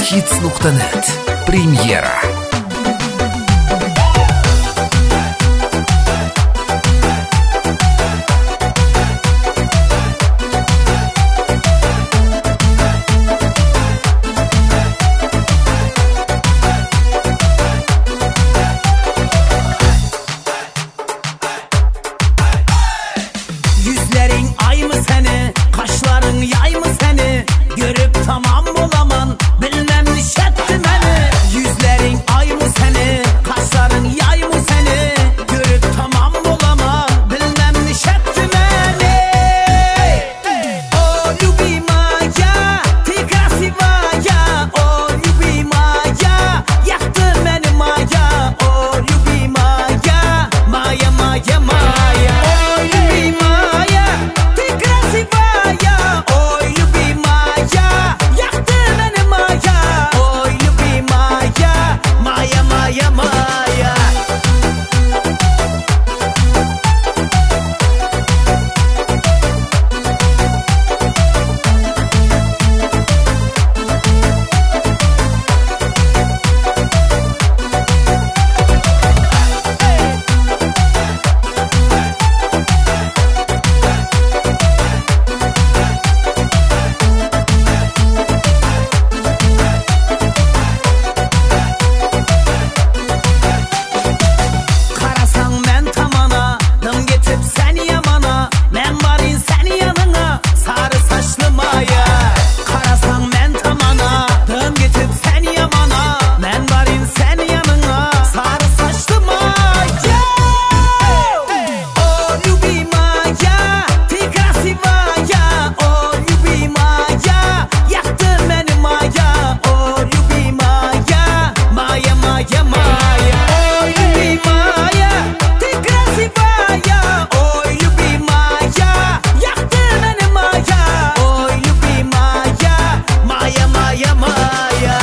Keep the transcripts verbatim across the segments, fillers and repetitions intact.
hits nuqta net Premyera. Yüzlerin ay mı seni, kaşların yay mı seni? Görüp tamam olamam, bilmem nişetti beni. Yüzlerin ay mı seni, kaşların yay mı seni? Görüp tamam olamam, bilmem nişetti beni. O любимая, ты красивая. O любимая, yaktın beni maya. O любимая, maya maya maya. O любимая, ты красивая. Ой, любимая, yaktın beni maya. Ой, любимая, maya maya maya. Karasan men tamana, dım getip seni yamana. Men varın seni yanına, sarı saçlı maya. Karasan men tamana, dım getip seni yamana. Men varın seni yanına, sarı saçlı maya. O любимая, ты красивая. O любимая, yaktın beni maya. O любимая, maya maya maya. O любимая, ты красивая. Ой, любимая, yaktın beni maya. Ой, любимая, maya maya maya.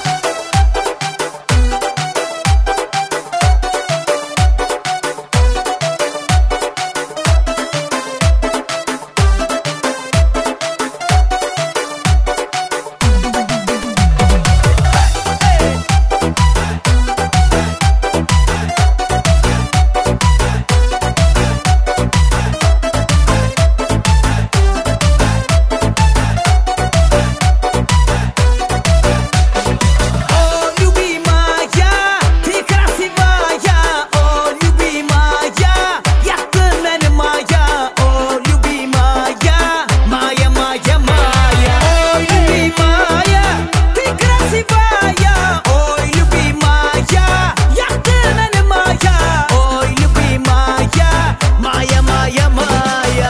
О, любимая, ты красивая. О, любимая, yaktın beni maya. О, любимая, maya maya maya. О, любимая, ты красивая. Ой, любимая, yaktın beni maya. Ой, любимая, maya maya maya.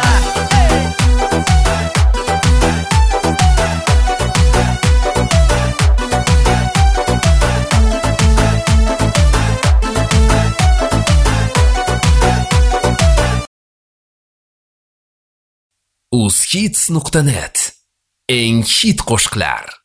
uz hits nuqta net Eng hit qo'shiqlar.